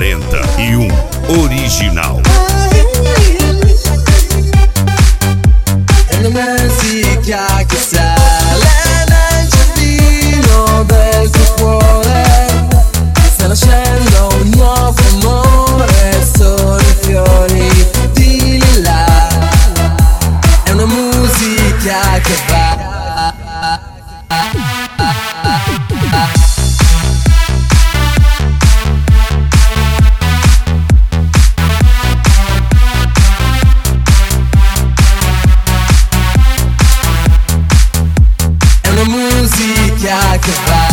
41 original. È una musica che sale nel giardino del tuo cuore, sta nascendo un nuovo amore, sono i fiori di lilla. È una musica che va. Musica che va.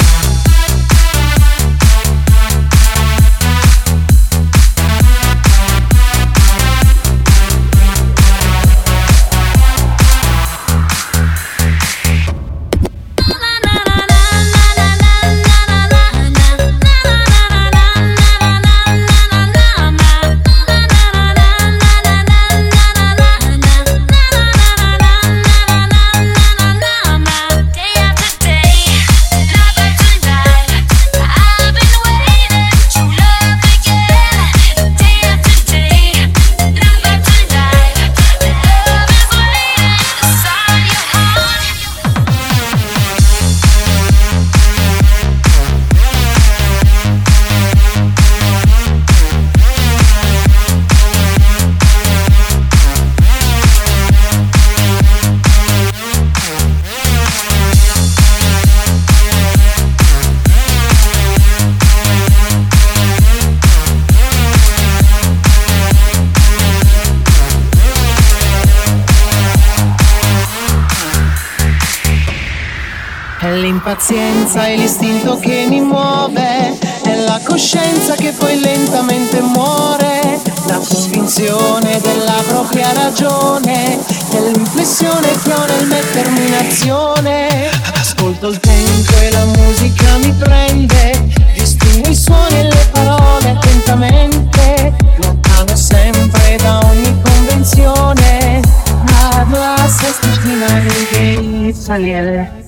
È l'impazienza e l'istinto che mi muove, è la coscienza che poi lentamente muore, la convinzione della propria ragione, è l'inflessione che ho nel mettermi in azione. Ascolto il tempo e la musica mi prende, distingo i suoni e le parole attentamente, lontano sempre da ogni convenzione. Hablas, estás mi madre, Israel.